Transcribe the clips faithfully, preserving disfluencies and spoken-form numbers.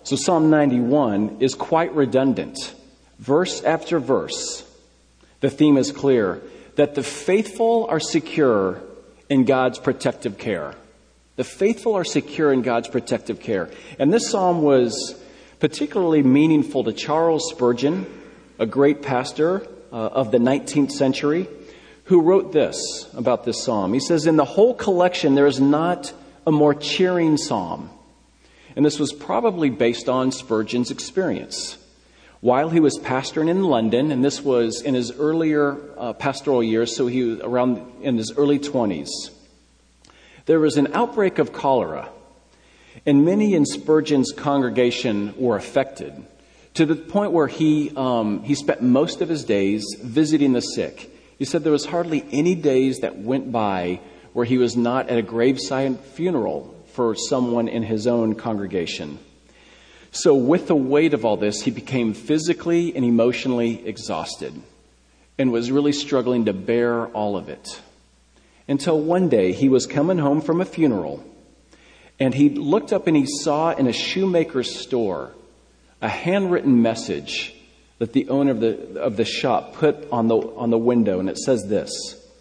So Psalm ninety-one is quite redundant. Verse after verse, the theme is clear, that the faithful are secure in God's protective care. The faithful are secure in God's protective care. And this psalm was particularly meaningful to Charles Spurgeon, a great pastor uh, of the nineteenth century, who wrote this about this psalm. He says, "In the whole collection, there is not a more cheering psalm." And this was probably based on Spurgeon's experience. While he was pastoring in London, and this was in his earlier uh, pastoral years, so he was around in his early twenties, there was an outbreak of cholera, and many in Spurgeon's congregation were affected, to the point where he um, he spent most of his days visiting the sick. He said there was hardly any days that went by where he was not at a graveside funeral for someone in his own congregation. So with the weight of all this, he became physically and emotionally exhausted and was really struggling to bear all of it. Until one day he was coming home from a funeral, and he looked up and he saw in a shoemaker's store a handwritten message that the owner of the of the shop put on the on the window, and it says this.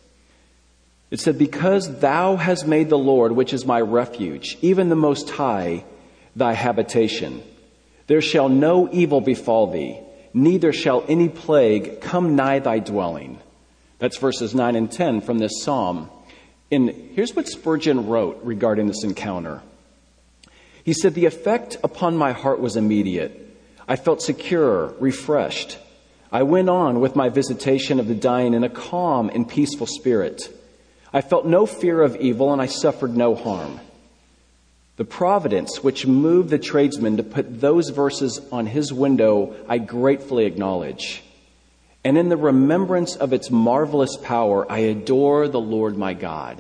It said, "Because thou hast made the Lord, which is my refuge, even the Most High, thy habitation, there shall no evil befall thee, neither shall any plague come nigh thy dwelling." That's verses nine and ten from this psalm. And here's what Spurgeon wrote regarding this encounter. He said, "The effect upon my heart was immediate. I felt secure, refreshed. I went on with my visitation of the dying in a calm and peaceful spirit. I felt no fear of evil, and I suffered no harm. The providence which moved the tradesman to put those verses on his window, I gratefully acknowledge. And in the remembrance of its marvelous power, I adore the Lord my God."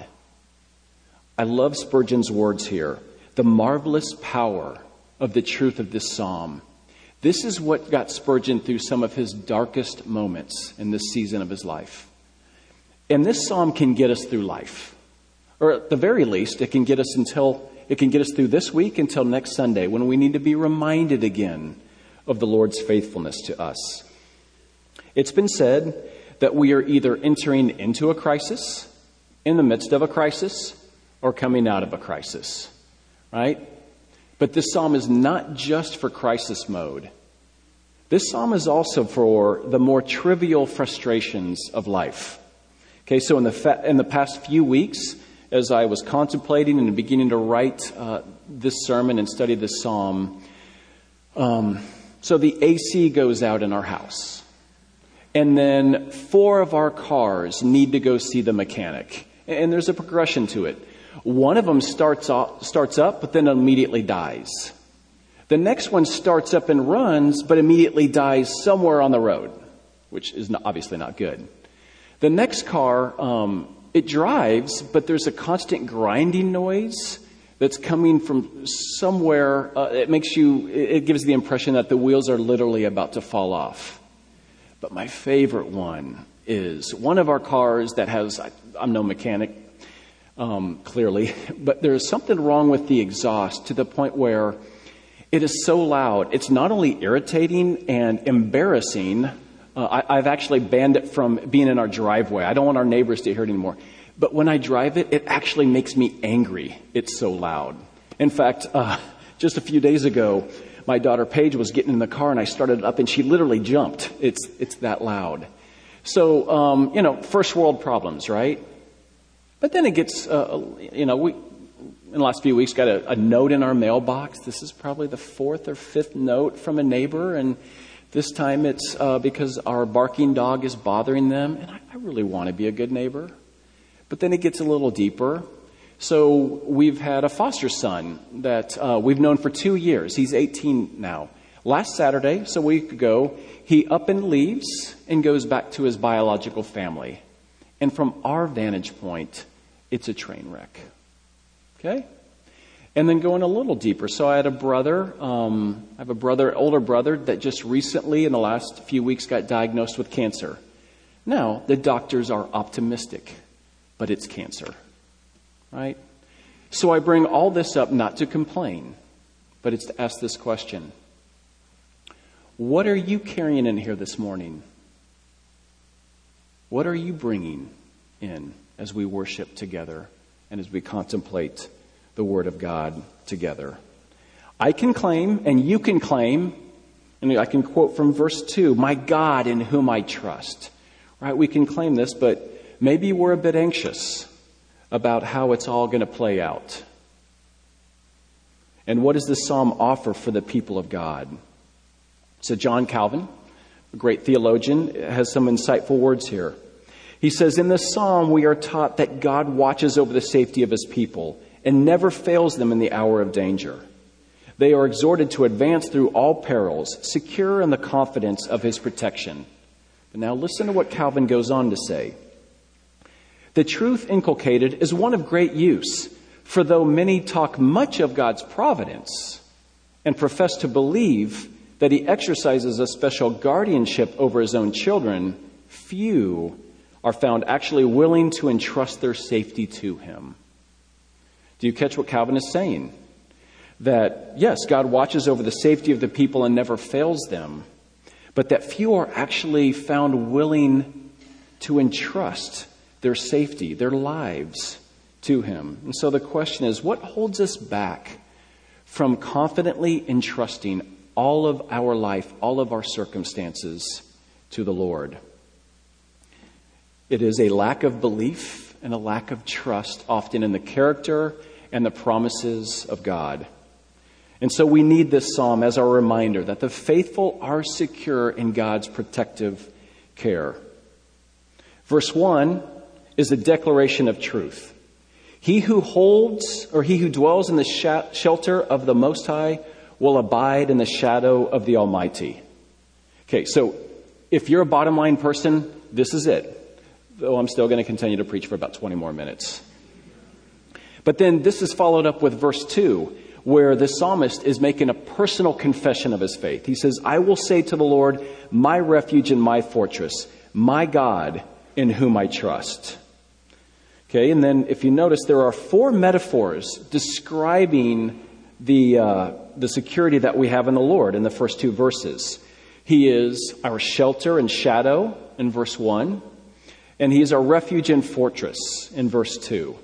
I love Spurgeon's words here. The marvelous power of the truth of this psalm. This is what got Spurgeon through some of his darkest moments in this season of his life. And this psalm can get us through life. Or at the very least, it can get us until it can get us through this week until next Sunday, when we need to be reminded again of the Lord's faithfulness to us. It's been said that we are either entering into a crisis, in the midst of a crisis, or coming out of a crisis, right? But this psalm is not just for crisis mode. This psalm is also for the more trivial frustrations of life. Okay, so in the fa- in the past few weeks, as I was contemplating and beginning to write uh, this sermon and study this psalm, um, so the A C goes out in our house. And then four of our cars need to go see the mechanic. And there's a progression to it. One of them starts off, starts up, but then immediately dies. The next one starts up and runs, but immediately dies somewhere on the road, which is not, obviously not good. The next car, um, it drives, but there's a constant grinding noise that's coming from somewhere. Uh, it makes you, it gives the impression that the wheels are literally about to fall off. But my favorite one is one of our cars that has, I'm no mechanic, um, clearly, but there's something wrong with the exhaust to the point where it is so loud. It's not only irritating and embarrassing. Uh, I, I've actually banned it from being in our driveway. I don't want our neighbors to hear it anymore. But when I drive it, it actually makes me angry. It's so loud. In fact, uh, just a few days ago, my daughter Paige was getting in the car and I started it up and she literally jumped. It's it's that loud. So, um, you know, first world problems, right? But then it gets, uh, you know, we, in the last few weeks, got a, a note in our mailbox. This is probably the fourth or fifth note from a neighbor. And this time it's uh, because our barking dog is bothering them. And I, I really want to be a good neighbor. But then it gets a little deeper. So we've had a foster son that uh, we've known for two years. He's eighteen now. Last Saturday, so a week ago, he up and leaves and goes back to his biological family. And from our vantage point, it's a train wreck. Okay? And then going a little deeper. So I had a brother, um, I have a brother, older brother that just recently in the last few weeks got diagnosed with cancer. Now, the doctors are optimistic, but it's cancer. Right? So I bring all this up not to complain, but it's to ask this question. What are you carrying in here this morning? What are you bringing in as we worship together and as we contemplate the Word of God together? I can claim, and you can claim, and I can quote from verse two, my God in whom I trust. Right? We can claim this, but maybe we're a bit anxious about how it's all going to play out. And what does this psalm offer for the people of God? So John Calvin, a great theologian, has some insightful words here. He says, in this psalm, we are taught that God watches over the safety of his people and never fails them in the hour of danger. They are exhorted to advance through all perils, secure in the confidence of his protection. But now listen to what Calvin goes on to say. The truth inculcated is one of great use, for though many talk much of God's providence and profess to believe that he exercises a special guardianship over his own children, few are found actually willing to entrust their safety to him. Do you catch what Calvin is saying? That, yes, God watches over the safety of the people and never fails them, but that few are actually found willing to entrust their safety, their lives to him. And so the question is, what holds us back from confidently entrusting all of our life, all of our circumstances to the Lord? It is a lack of belief and a lack of trust, often in the character and the promises of God. And so we need this psalm as our reminder that the faithful are secure in God's protective care. Verse one is a declaration of truth. He who holds, or he who dwells in the sh- shelter of the Most High will abide in the shadow of the Almighty. Okay, so if you're a bottom line person, this is it. Though I'm still going to continue to preach for about twenty more minutes. But then this is followed up with verse two, where the psalmist is making a personal confession of his faith. He says, I will say to the Lord, my refuge and my fortress, my God in whom I trust. Okay, and then if you notice, there are four metaphors describing the uh, the security that we have in the Lord in the first two verses. He is our shelter and shadow in verse one, and he is our refuge and fortress in verse two.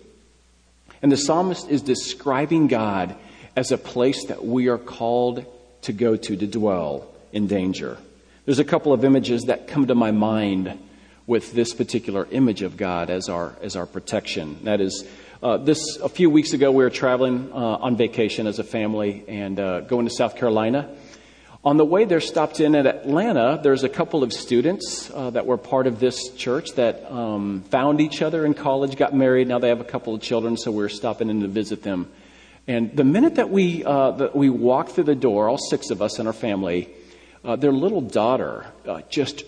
And the psalmist is describing God as a place that we are called to go to, to dwell in danger. There's a couple of images that come to my mind with this particular image of God as our as our protection. That is, uh, this a few weeks ago we were traveling uh, on vacation as a family and uh, going to South Carolina. On the way there, stopped in at Atlanta. There's a couple of students uh, that were part of this church that um, found each other in college, got married. Now they have a couple of children, so we were stopping in to visit them. And the minute that we uh, that we walked through the door, all six of us and our family, uh, their little daughter uh, just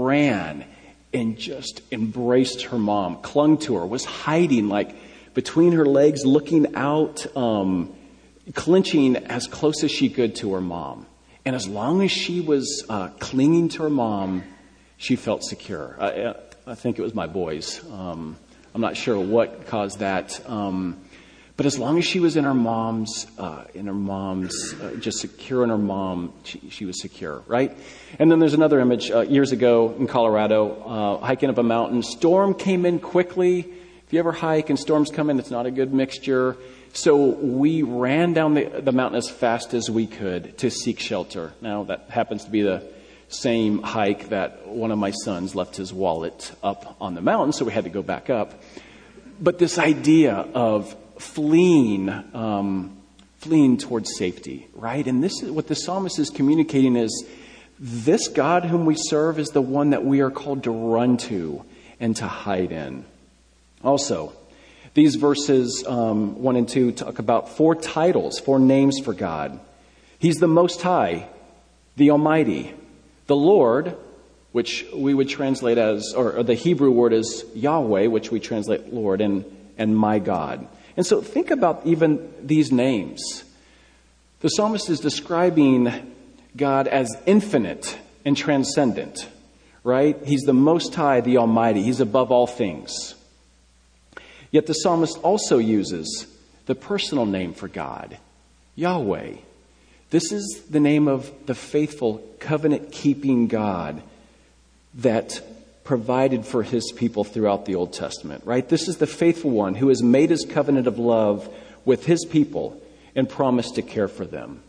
ran and just embraced her mom, clung to her, was hiding like between her legs, looking out, um, clenching as close as she could to her mom. And as long as she was uh, clinging to her mom, she felt secure. I, I think it was my boys. Um, I'm not sure what caused that. Um, but as long as she was in her mom's, uh, in her mom's, uh, just secure in her mom, she, she was secure, right? And then there's another image uh, years ago in Colorado, uh, hiking up a mountain. Storm came in quickly. If you ever hike and storms come in, it's not a good mixture. So we ran down the, the mountain as fast as we could to seek shelter. Now, that happens to be the same hike that one of my sons left his wallet up on the mountain, so we had to go back up. But this idea of fleeing, um, fleeing towards safety, right? And this is what the psalmist is communicating is this God whom we serve is the one that we are called to run to and to hide in. Also, these verses um, one and two talk about four titles, four names for God. He's the Most High, the Almighty, the Lord, which we would translate as, or, or the Hebrew word is Yahweh, which we translate Lord, and, and my God. And so think about even these names. The psalmist is describing God as infinite and transcendent, right? He's the Most High, the Almighty. He's above all things. Yet the psalmist also uses the personal name for God, Yahweh. This is the name of the faithful, covenant-keeping God that provided for his people throughout the Old Testament, right? This is the faithful one who has made his covenant of love with his people and promised to care for them.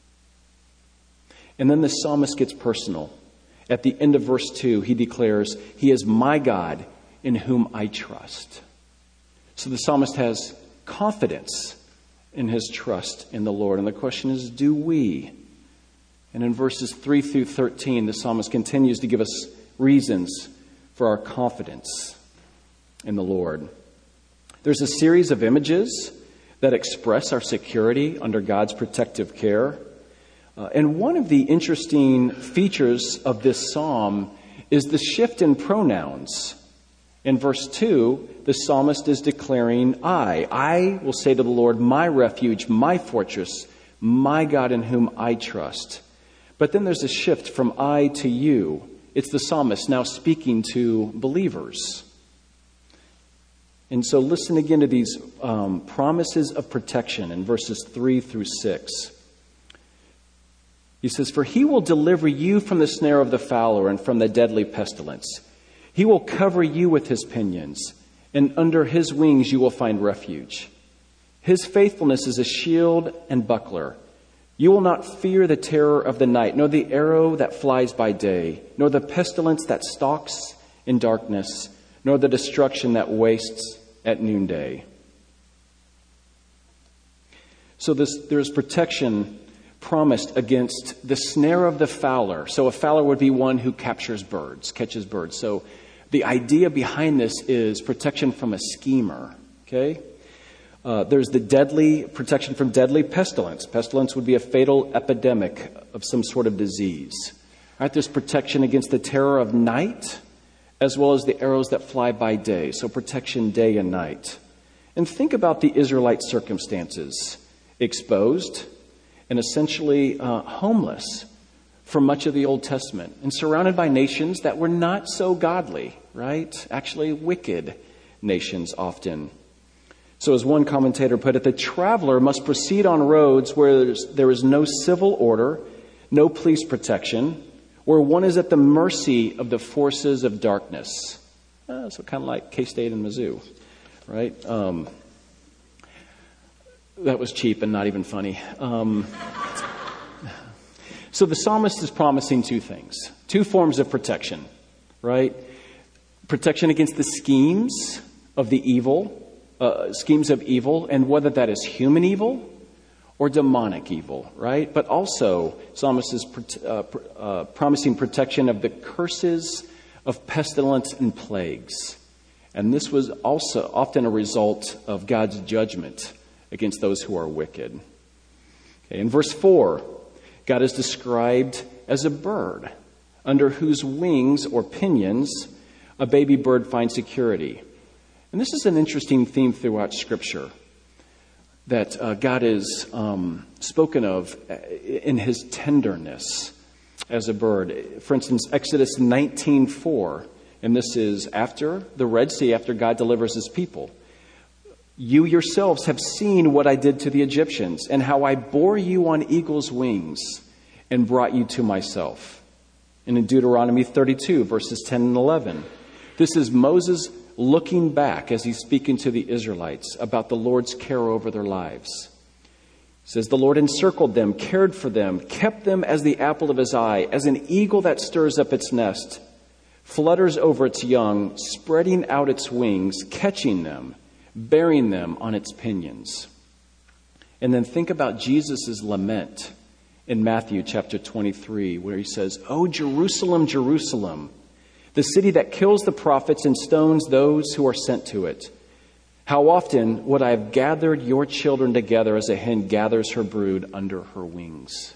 And then the psalmist gets personal. At the end of verse two, he declares, "He is my God in whom I trust." So the psalmist has confidence in his trust in the Lord. And the question is, do we? And in verses three through thirteen, the psalmist continues to give us reasons for our confidence in the Lord. There's a series of images that express our security under God's protective care. Uh, and one of the interesting features of this psalm is the shift in pronouns. In verse two, the psalmist is declaring, I. I will say to the Lord, my refuge, my fortress, my God in whom I trust. But then there's a shift from I to you. It's the psalmist now speaking to believers. And so listen again to these um, promises of protection in verses three through six. He says, "For he will deliver you from the snare of the fowler and from the deadly pestilence. He will cover you with his pinions, and under his wings you will find refuge. His faithfulness is a shield and buckler. You will not fear the terror of the night, nor the arrow that flies by day, nor the pestilence that stalks in darkness, nor the destruction that wastes at noonday." So this, there's protection promised against the snare of the fowler. So a fowler would be one who captures birds, catches birds. So the idea behind this is protection from a schemer. Okay? Uh, there's the deadly protection from deadly pestilence. Pestilence would be a fatal epidemic of some sort of disease. Right? There's protection against the terror of night, as well as the arrows that fly by day. So protection day and night. And think about the Israelite circumstances. Exposed and essentially uh, homeless for much of the Old Testament, and surrounded by nations that were not so godly, right? Actually wicked nations often. So as one commentator put it, the traveler must proceed on roads where there's, there is no civil order, no police protection, where one is at the mercy of the forces of darkness. Uh, so kind of like K-State and Mizzou, right? Um, that was cheap and not even funny. Um, so the psalmist is promising two things, two forms of protection, right? Protection against the schemes of the evil, uh, schemes of evil, and whether that is human evil or demonic evil, right? But also, psalmist is uh, uh, promising protection of the curses of pestilence and plagues. And this was also often a result of God's judgment against those who are wicked. Okay, in verse four, God is described as a bird under whose wings or pinions a baby bird finds security. And this is an interesting theme throughout Scripture, that uh, God is um, spoken of in his tenderness as a bird. For instance, Exodus nineteen four, and this is after the Red Sea, after God delivers his people. "You yourselves have seen what I did to the Egyptians, and how I bore you on eagle's wings and brought you to myself." And in Deuteronomy thirty-two, verses ten and eleven, this is Moses looking back as he's speaking to the Israelites about the Lord's care over their lives. It says, "The Lord encircled them, cared for them, kept them as the apple of his eye, as an eagle that stirs up its nest, flutters over its young, spreading out its wings, catching them, bearing them on its pinions." And then think about Jesus' lament in Matthew chapter twenty-three, where he says, "O Jerusalem, Jerusalem, the city that kills the prophets and stones those who are sent to it. How often would I have gathered your children together as a hen gathers her brood under her wings?"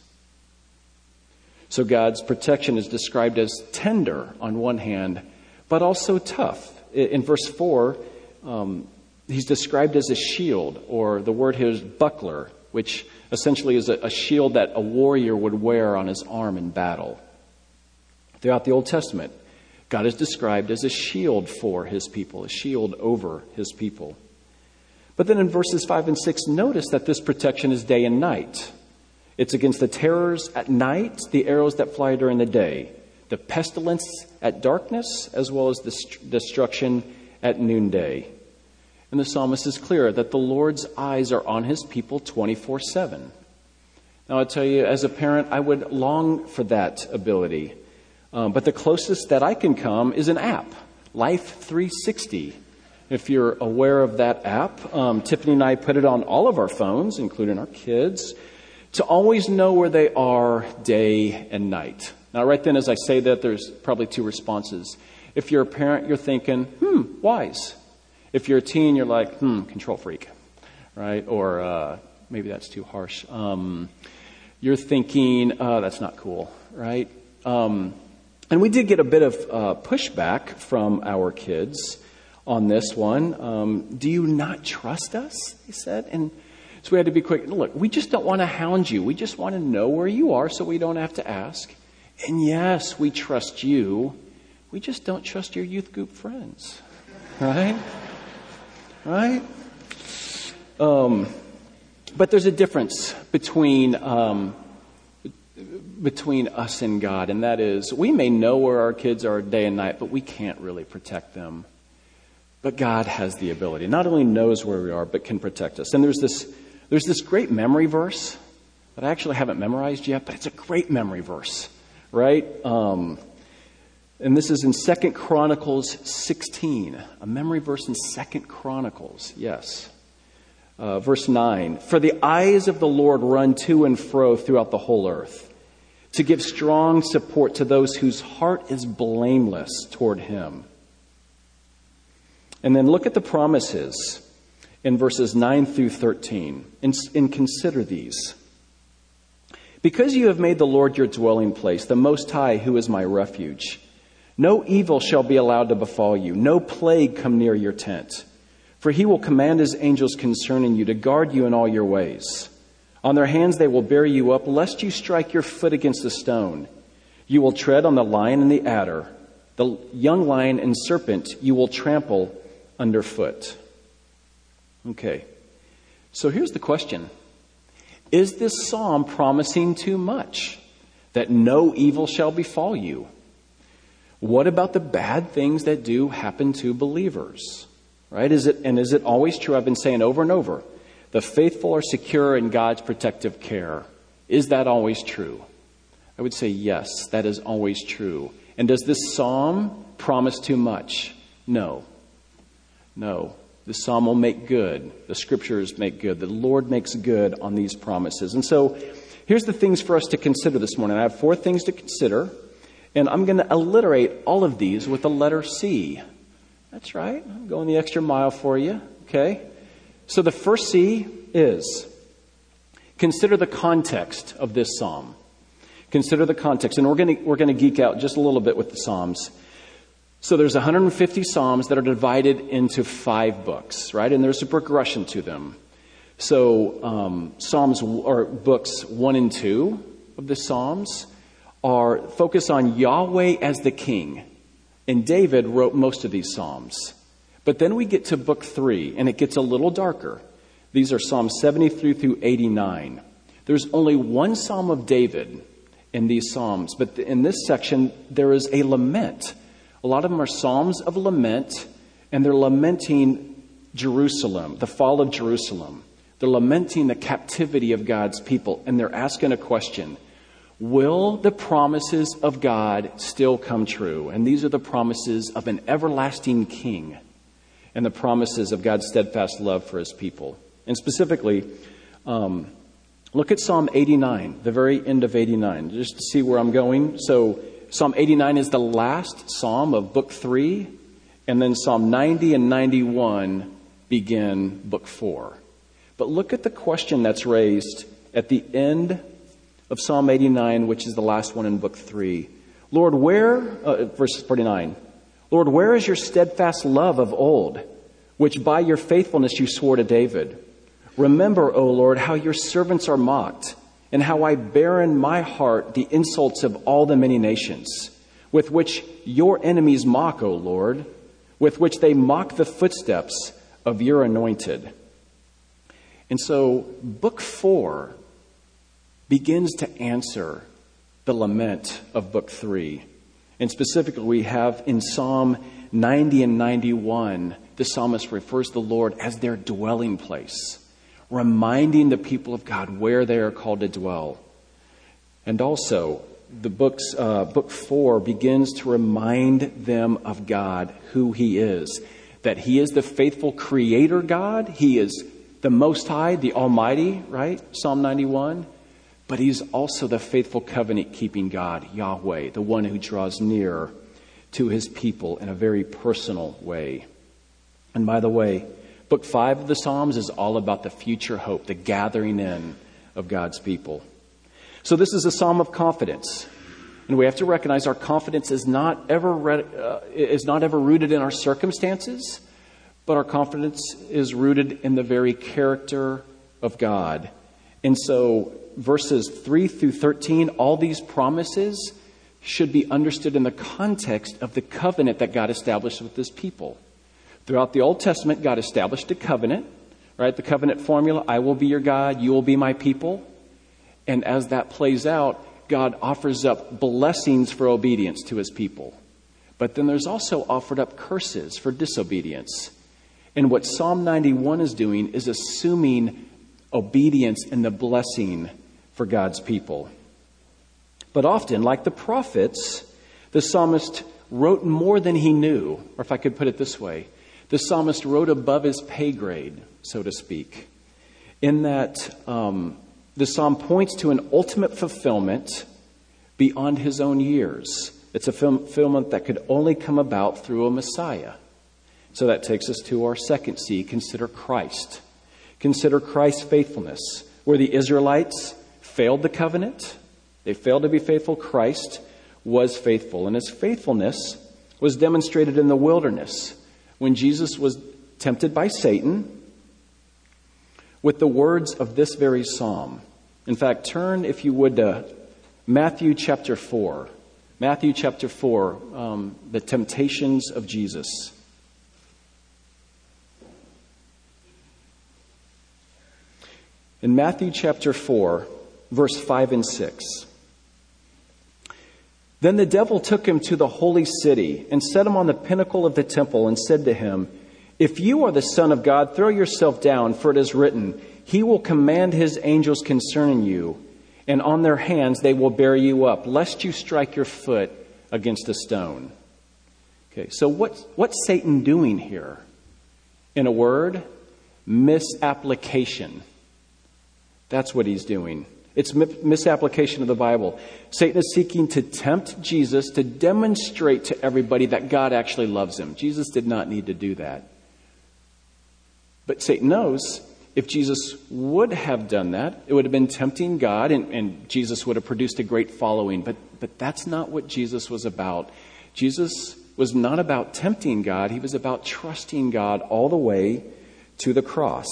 So God's protection is described as tender on one hand, but also tough. In verse four, um, he's described as a shield, or the word here is buckler, which essentially is a, a shield that a warrior would wear on his arm in battle. Throughout the Old Testament, God is described as a shield for his people, a shield over his people. But then in verses five and six, notice that this protection is day and night. It's against the terrors at night, the arrows that fly during the day, the pestilence at darkness, as well as the destruction at noonday. And the psalmist is clear that the Lord's eyes are on his people twenty-four seven. Now, I tell you, as a parent, I would long for that ability. Um, but the closest that I can come is an app, Life three sixty. If you're aware of that app, um, Tiffany and I put it on all of our phones, including our kids, to always know where they are day and night. Now, right then, as I say that, there's probably two responses. If you're a parent, you're thinking, hmm, wise. If you're a teen, you're like, hmm, control freak, right? Or uh, maybe that's too harsh. Um, you're thinking, oh, that's not cool, right? Um, and we did get a bit of uh, pushback from our kids on this one. Um, do you not trust us? They said. And so we had to be quick. Look, we just don't want to hound you. We just want to know where you are so we don't have to ask. And yes, we trust you. We just don't trust your youth group friends. Right? Right? Um, but there's a difference between um, between us and God, and that is we may know where our kids are day and night, but we can't really protect them. But God has the ability. Not only knows where we are, but can protect us. And there's this there's this great memory verse that I actually haven't memorized yet, but it's a great memory verse, right? Um, and this is in Second Chronicles sixteen, a memory verse in Second Chronicles, yes. Uh, verse nine, for the eyes of the Lord run to and fro throughout the whole earth, to give strong support to those whose heart is blameless toward him. And then look at the promises in verses nine through thirteen, and, and consider these. Because you have made the Lord your dwelling place, the Most High, who is my refuge, no evil shall be allowed to befall you, no plague come near your tent. For he will command his angels concerning you to guard you in all your ways. On their hands they will bear you up, lest you strike your foot against a stone. You will tread on the lion and the adder, the young lion and serpent you will trample underfoot. Okay, so here's the question. Is this psalm promising too much? That no evil shall befall you? What about the bad things that do happen to believers? Right? Is it, and is it always true? I've been saying over and over, the faithful are secure in God's protective care. Is that always true? I would say yes, that is always true. And does this psalm promise too much? No. No. The psalm will make good. The scriptures make good. The Lord makes good on these promises. And so here's the things for us to consider this morning. I have four things to consider, and I'm going to alliterate all of these with the letter C. That's right. I'm going the extra mile for you. Okay. So the first C is consider the context of this psalm. Consider the context. And we're going to, we're going to geek out just a little bit with the Psalms. So there's one hundred fifty Psalms that are divided into five books, right? And there's a progression to them. So um, Psalms or books one and two of the Psalms are focused on Yahweh as the king. And David wrote most of these Psalms. But then we get to book three, and it gets a little darker. These are Psalms seventy-three through eighty-nine. There's only one Psalm of David in these Psalms, but in this section, there is a lament. A lot of them are Psalms of lament, and they're lamenting Jerusalem, the fall of Jerusalem. They're lamenting the captivity of God's people, and they're asking a question. Will the promises of God still come true? And these are the promises of an everlasting king and the promises of God's steadfast love for his people. And specifically, um, look at Psalm eighty-nine, the very end of eighty-nine, just to see where I'm going. So Psalm eighty-nine is the last psalm of book three, and then Psalm ninety and ninety-one begin book four. But look at the question that's raised at the end of Psalm eighty-nine, which is the last one in book three. Lord, where, uh, verse forty-nine, Lord, where is your steadfast love of old, which by your faithfulness you swore to David? Remember, O Lord, how your servants are mocked, and how I bear in my heart the insults of all the many nations, with which your enemies mock, O Lord, with which they mock the footsteps of your anointed. And so book four begins to answer the lament of book three. And specifically, we have in Psalm ninety and ninety-one, the psalmist refers to the Lord as their dwelling place, reminding the people of God where they are called to dwell. And also, the book's, uh, book four begins to remind them of God, who He is, that He is the faithful creator God. He is the Most High, the Almighty, right? Psalm ninety-one. But He's also the faithful covenant-keeping God, Yahweh, the one who draws near to His people in a very personal way. And by the way, book five of the Psalms is all about the future hope, the gathering in of God's people. So this is a psalm of confidence. And we have to recognize our confidence is not ever re- uh, is not ever rooted in our circumstances, but our confidence is rooted in the very character of God. And so verses three through thirteen, all these promises should be understood in the context of the covenant that God established with His people. Throughout the Old Testament, God established a covenant, right? The covenant formula, I will be your God, you will be my people. And as that plays out, God offers up blessings for obedience to His people. But then there's also offered up curses for disobedience. And what Psalm ninety-one is doing is assuming obedience and the blessing for God's people. But often, like the prophets, the psalmist wrote more than he knew. Or if I could put it this way, the psalmist wrote above his pay grade, so to speak. In that um, the psalm points to an ultimate fulfillment beyond his own years. It's a fulfillment that could only come about through a Messiah. So that takes us to our second C, consider Christ. Consider Christ's faithfulness. Where the Israelites failed the covenant, they failed to be faithful, Christ was faithful. And His faithfulness was demonstrated in the wilderness when Jesus was tempted by Satan with the words of this very psalm. In fact, turn, if you would, to Matthew chapter four. Matthew chapter four, um, the temptations of Jesus. In Matthew chapter four, verse five and six. Then the devil took him to the holy city and set him on the pinnacle of the temple and said to him, "If you are the Son of God, throw yourself down, for it is written, He will command His angels concerning you, and on their hands they will bear you up, lest you strike your foot against a stone." Okay, so what, what's Satan doing here? In a word, misapplication. That's what he's doing. It's misapplication of the Bible. Satan is seeking to tempt Jesus to demonstrate to everybody that God actually loves him. Jesus did not need to do that. But Satan knows if Jesus would have done that, it would have been tempting God, and, and Jesus would have produced a great following. But, but that's not what Jesus was about. Jesus was not about tempting God. He was about trusting God all the way to the cross.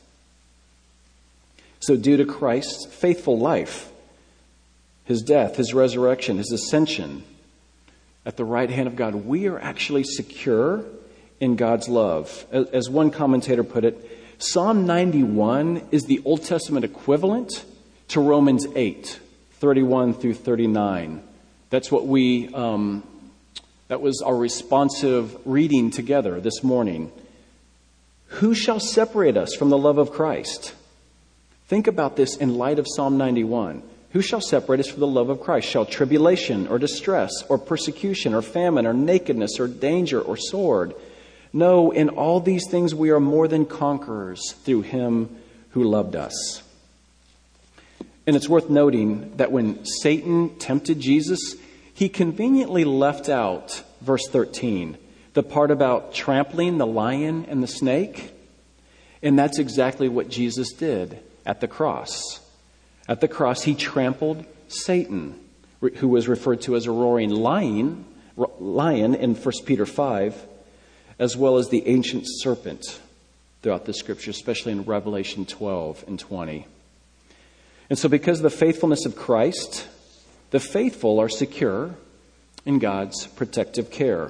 So due to Christ's faithful life, His death, His resurrection, His ascension at the right hand of God, we are actually secure in God's love. As one commentator put it, Psalm ninety-one is the Old Testament equivalent to Romans eight, thirty-one through thirty-nine. That's what we, um, that was our responsive reading together this morning. Who shall separate us from the love of Christ? Think about this in light of Psalm ninety-one. Who shall separate us from the love of Christ? Shall tribulation or distress or persecution or famine or nakedness or danger or sword? No, in all these things we are more than conquerors through Him who loved us. And it's worth noting that when Satan tempted Jesus, he conveniently left out verse thirteen, the part about trampling the lion and the snake. And that's exactly what Jesus did at the cross. At the cross, He trampled Satan, who was referred to as a roaring lion, lion in First Peter five, as well as the ancient serpent throughout the Scripture, especially in Revelation twelve and twenty. And so because of the faithfulness of Christ, the faithful are secure in God's protective care.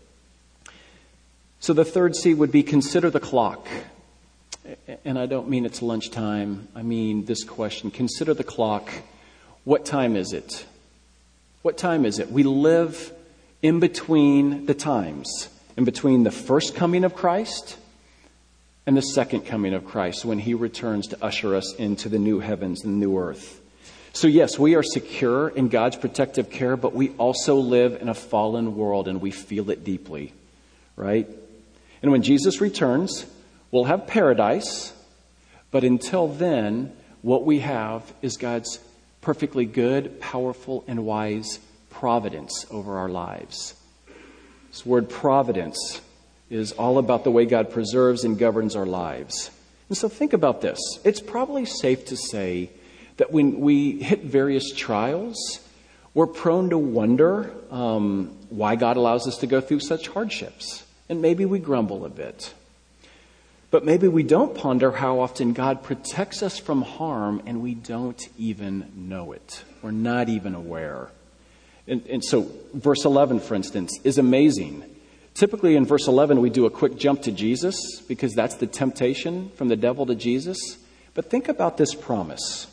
So the third C would be consider the clock. And I don't mean it's lunchtime. I mean this question. Consider the clock What time is it? What time is it? We live in between the times, in between the first coming of Christ and the second coming of Christ, when he returns to usher us into the new heavens and new earth. So yes, we are secure in God's protective care, but we also live in a fallen world and we feel it deeply, right? And when Jesus returns, we'll have paradise, but until then, what we have is God's perfectly good, powerful, and wise providence over our lives. This word providence is all about the way God preserves and governs our lives. And so think about this. It's probably safe to say that when we hit various trials, we're prone to wonder um, why God allows us to go through such hardships. And maybe we grumble a bit. But maybe we don't ponder how often God protects us from harm and we don't even know it. We're not even aware. And, and so verse eleven, for instance, is amazing. Typically in verse eleven, we do a quick jump to Jesus because that's the temptation from the devil to Jesus. But think about this promise.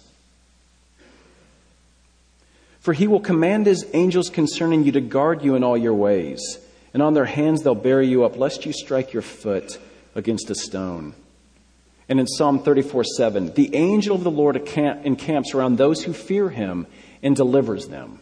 For he will command his angels concerning you to guard you in all your ways. And on their hands they'll bear you up, lest you strike your foot against a stone. And in Psalm thirty-four seven, the angel of the Lord encamps around those who fear him and delivers them.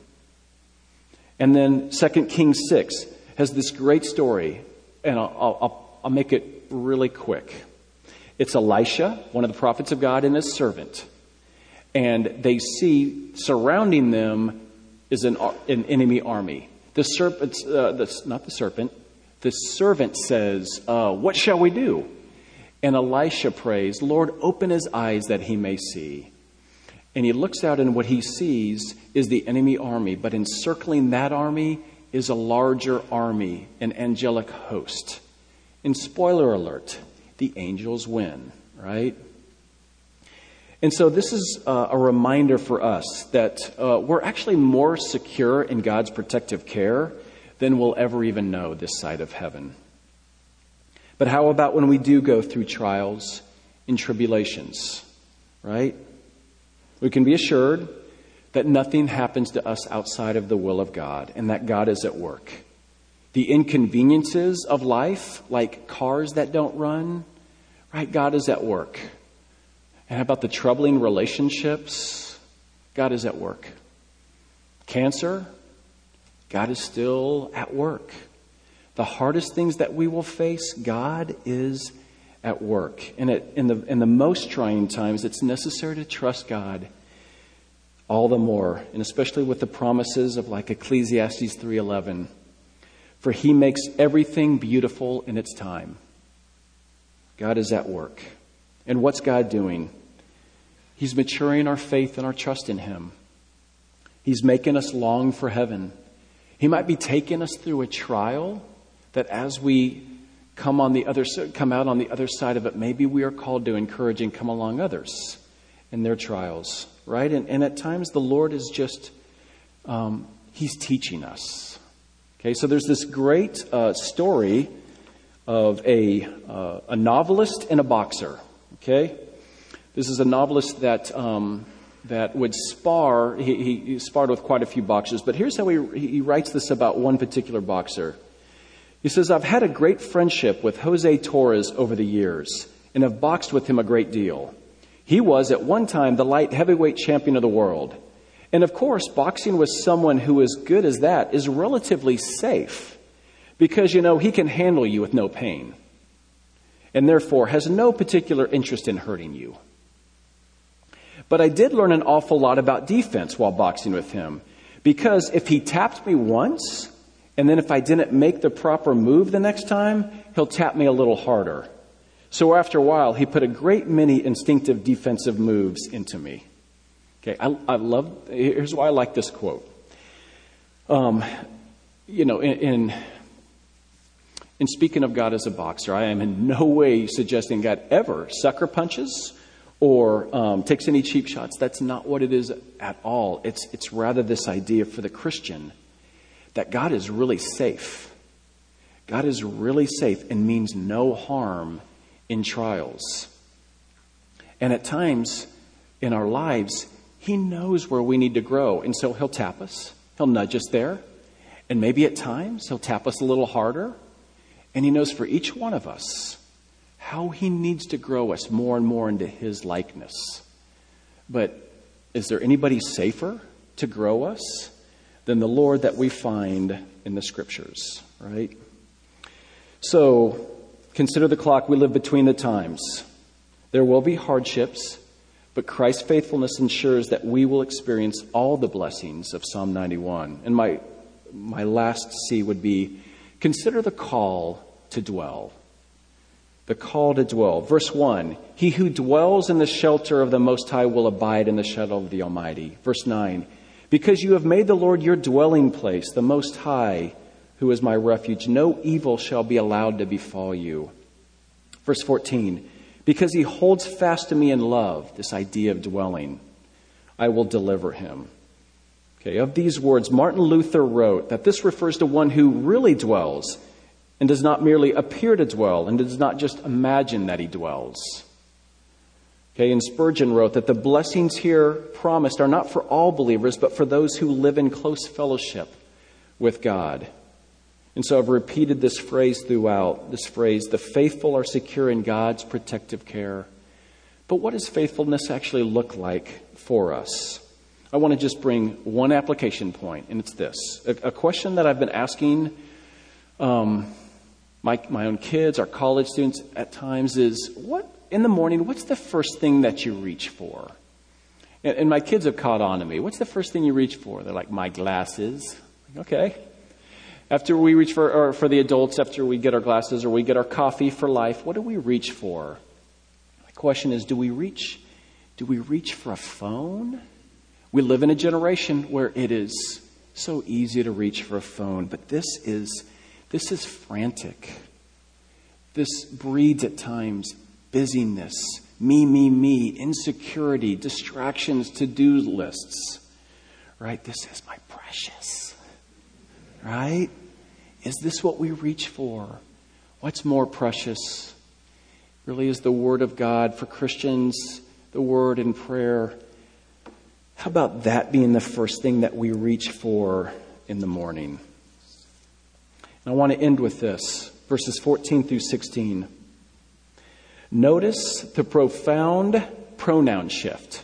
And then Second Kings six has this great story, and I'll, I'll, I'll make it really quick. It's Elisha, one of the prophets of God, and his servant. And they see surrounding them is an, an enemy army. The serpent, uh, the, not the serpent, the servant says, uh, what shall we do? And Elisha prays, Lord, open his eyes that he may see. And he looks out, and what he sees is the enemy army. But encircling that army is a larger army, an angelic host. And spoiler alert, the angels win, right? And so this is uh, a reminder for us that uh, we're actually more secure in God's protective care than we'll ever even know this side of heaven. But how about when we do go through trials and tribulations, right? We can be assured that nothing happens to us outside of the will of God and that God is at work. The inconveniences of life, like cars that don't run, right? God is at work. And how about the troubling relationships? God is at work. Cancer? God is still at work. The hardest things that we will face, God is at work. And it, in the in the most trying times, it's necessary to trust God all the more, and especially with the promises of like Ecclesiastes three eleven. For he makes everything beautiful in its time. God is at work. And what's God doing? He's maturing our faith and our trust in him. He's making us long for heaven. He might be taking us through a trial that as we come on the other come out on the other side of it, maybe we are called to encourage and come along others in their trials, right? And, and at times the Lord is just, um, he's teaching us. Okay, so there's this great uh, story of a uh, a novelist and a boxer. Okay, this is a novelist that um, that would spar. He, he, he sparred with quite a few boxers, but here's how he he writes this about one particular boxer. He says, "I've had a great friendship with Jose Torres over the years, and have boxed with him a great deal. He was at one time the light heavyweight champion of the world. And of course, boxing with someone who is good as that is relatively safe because, you know, he can handle you with no pain and therefore has no particular interest in hurting you. But I did learn an awful lot about defense while boxing with him because if he tapped me once and then if I didn't make the proper move the next time, he'll tap me a little harder. So after a while, he put a great many instinctive defensive moves into me." Okay, I, I love, here's why I like this quote. Um, you know, in, in in speaking of God as a boxer, I am in no way suggesting God ever sucker punches or um, takes any cheap shots. That's not what it is at all. It's it's rather this idea for the Christian that God is really safe. God is really safe and means no harm in trials. And at times in our lives, He knows where we need to grow. And so he'll tap us. He'll nudge us there. And maybe at times he'll tap us a little harder. And he knows for each one of us how he needs to grow us more and more into his likeness. But is there anybody safer to grow us than the Lord that we find in the Scriptures, right? So consider the clock. We live between the times. There will be hardships, but Christ's faithfulness ensures that we will experience all the blessings of Psalm ninety-one. And my my last C would be, consider the call to dwell. The call to dwell. Verse one, he who dwells in the shelter of the Most High will abide in the shadow of the Almighty. Verse nine, because you have made the Lord your dwelling place, the Most High, who is my refuge, no evil shall be allowed to befall you. Verse fourteen, because he holds fast to me in love, this idea of dwelling, I will deliver him. Okay, of these words, Martin Luther wrote that this refers to one who really dwells and does not merely appear to dwell and does not just imagine that he dwells. Okay, and Spurgeon wrote that the blessings here promised are not for all believers, but for those who live in close fellowship with God. And so I've repeated this phrase throughout, this phrase, the faithful are secure in God's protective care. But what does faithfulness actually look like for us? I want to just bring one application point, and it's this. A, a question that I've been asking um, my, my own kids, our college students at times is, what in the morning, what's the first thing that you reach for? And, and my kids have caught on to me. What's the first thing you reach for? They're like, my glasses. Okay. After we reach for, or for the adults, after we get our glasses or we get our coffee for life, what do we reach for? The question is, do we reach, do we reach for a phone? We live in a generation where it is so easy to reach for a phone, but this is, this is frantic. This breeds at times busyness, me, me, me, insecurity, distractions, to-do lists. Right? This is my precious. Right? Is this what we reach for? What's more precious? Really is the Word of God for Christians, the Word in prayer. How about that being the first thing that we reach for in the morning? And I want to end with this, verses fourteen through sixteen. Notice the profound pronoun shift.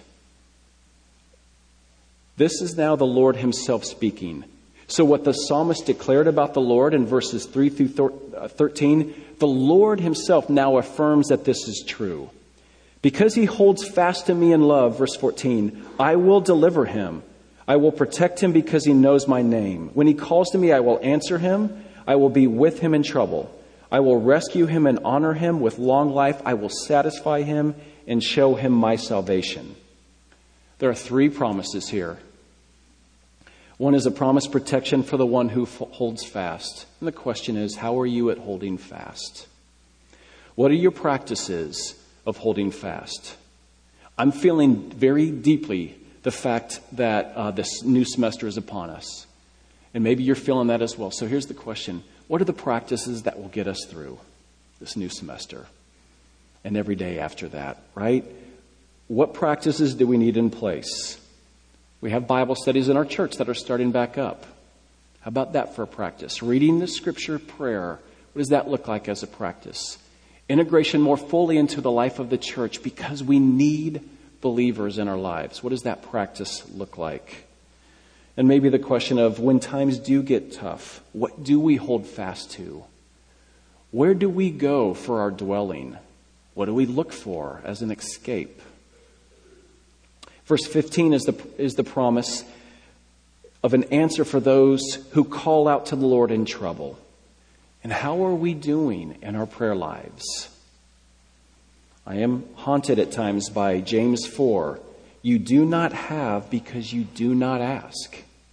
This is now the Lord himself speaking. So what the psalmist declared about the Lord in verses three through thirteen, the Lord himself now affirms that this is true. Because he holds fast to me in love, verse fourteen, I will deliver him. I will protect him because he knows my name. When he calls to me, I will answer him. I will be with him in trouble. I will rescue him and honor him with long life. I will satisfy him and show him my salvation. There are three promises here. One is a promised protection for the one who f- holds fast. And the question is, how are you at holding fast? What are your practices of holding fast? I'm feeling very deeply the fact that uh, this new semester is upon us. And maybe you're feeling that as well. So here's the question. What are the practices that will get us through this new semester and every day after that, right? What practices do we need in place? We have Bible studies in our church that are starting back up. How about that for a practice? Reading the scripture, prayer. What does that look like as a practice? Integration more fully into the life of the church because we need believers in our lives. What does that practice look like? And maybe the question of when times do get tough, what do we hold fast to? Where do we go for our dwelling? What do we look for as an escape? Verse fifteen is the, is the promise of an answer for those who call out to the Lord in trouble. And how are we doing in our prayer lives? I am haunted at times by James four. You do not have because you do not ask.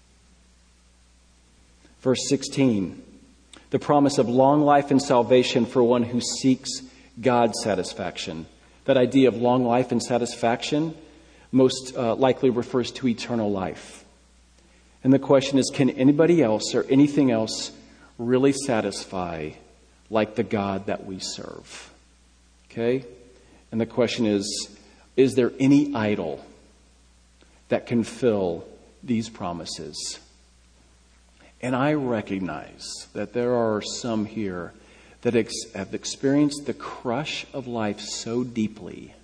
Verse sixteen, the promise of long life and salvation for one who seeks God's satisfaction. That idea of long life and satisfaction most uh, likely refers to eternal life. And the question is, can anybody else or anything else really satisfy like the God that we serve? Okay? And the question is, is there any idol that can fill these promises. And I recognize that there are some here that ex- have experienced the crush of life so deeply,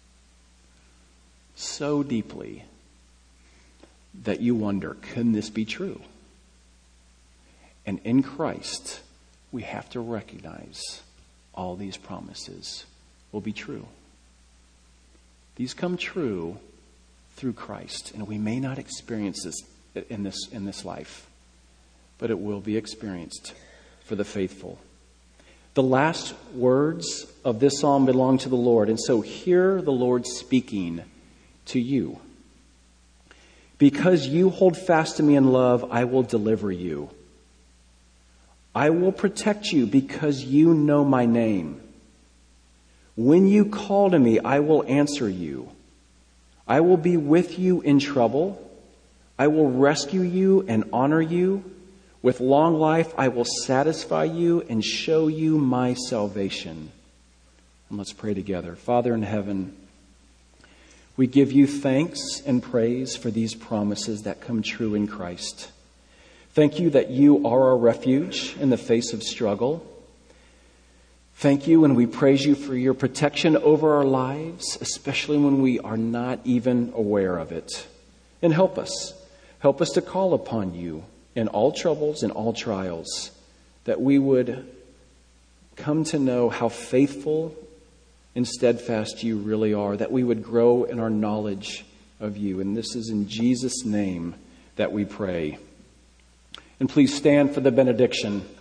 so deeply, that you wonder, can this be true? And in Christ, we have to recognize all these promises will be true. These come true through Christ, and we may not experience this in this in this life, but it will be experienced for the faithful. The last words of this psalm belong to the Lord, and so hear the Lord speaking to you. Because you hold fast to me in love, I will deliver you. I will protect you because you know my name. When you call to me, I will answer you. I will be with you in trouble. I will rescue you and honor you. With long life, I will satisfy you and show you my salvation. And let's pray together. Father in heaven, we give you thanks and praise for these promises that come true in Christ. Thank you that you are our refuge in the face of struggle. Thank you, and we praise you for your protection over our lives, especially when we are not even aware of it. And help us. Help us to call upon you in all troubles and all trials, that we would come to know how faithful and steadfast you really are, that we would grow in our knowledge of you. And this is in Jesus' name that we pray. And please stand for the benediction.